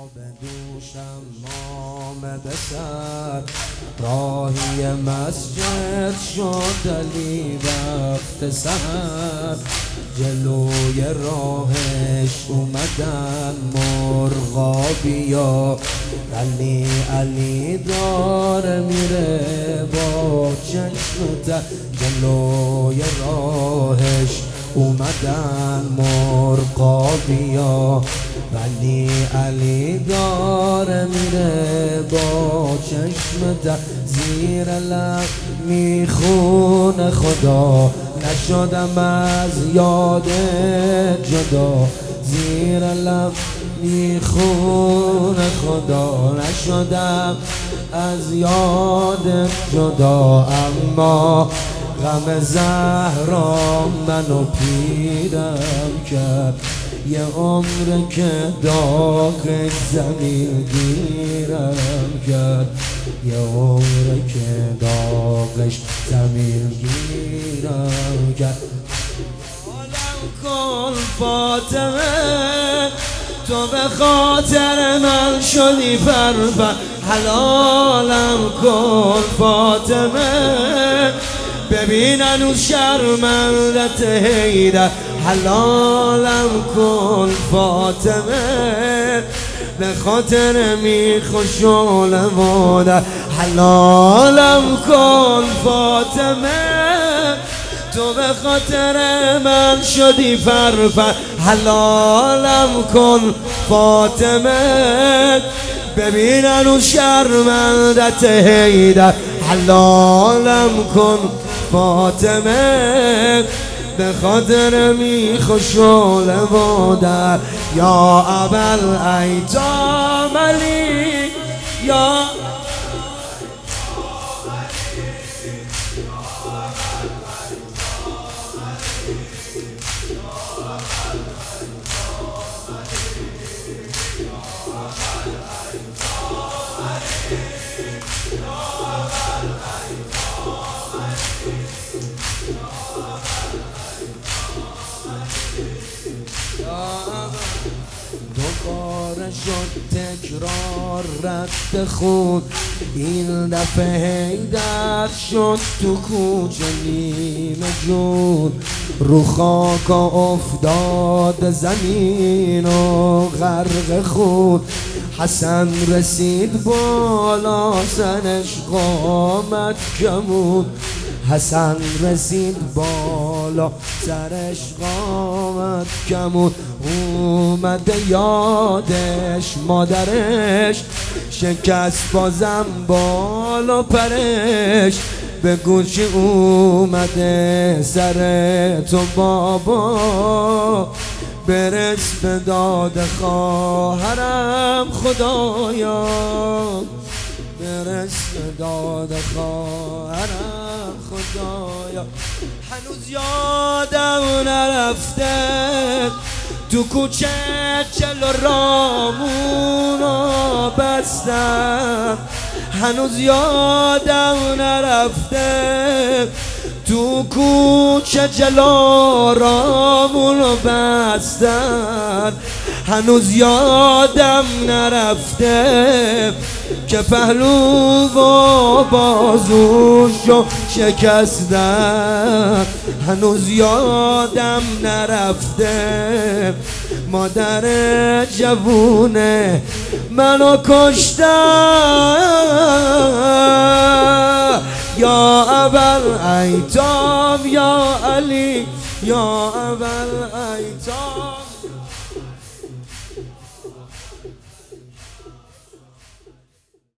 به دوشم مام به سر راهی مسجد شد علی وقت سحر جلوی راهش اومدن مرغابیا علی علی داره میره با چشم تر جلوی راهش اومدن مرغابیا ولی علی داره میره با چشم تر زیر لب میخونه خدا نشدم از یاد جدا زیر لب میخونه خدا نشدم از یاد جدا اما غم زهرا منو پیرم کرد یه عمر که داغش زمین گیرم کرد یه عمر که داغش زمین گیرم کرد حالم کن فاطمه تو به خاطر من شدی فرفر حلالم کن فاطمه ببین هنوز شرمندت حیدر حلالم کن فاطمه به خاطر میخوشول مادر حلالم کن فاطمه تو به خاطر من شدی فرفر حلالم کن فاطمه ببین هنوز شرمندت حیدر حلالم کن فاطمه به خاطر میخوشول مادر یا ابوالایتام علی یا دوباره شد تکرار رد خون این دفعه حیدر شد تو کوچه نیمه جون رو خاک افتاد زمین و غرق خون حسن رسید بالا سرش قامت کمون حسن رسید بالا سرش قامت کمون اومده یادش مادرش شکست بازم بالا پرش به گوش اومده سر تو بابا برس به داد خواهرم خدایا برس به داد خواهرم خدایا هنوز یادم نرفته تو کوچه جلو رامونو بستم هنوز یادم نرفته تو کوچه جلو رامونو بستن هنوز یادم نرفته که پهلو و بازوشو شکستن هنوز یادم نرفته مادر جوونه منو کشتن یا ابوالایتام یا علی یا ابوالایتام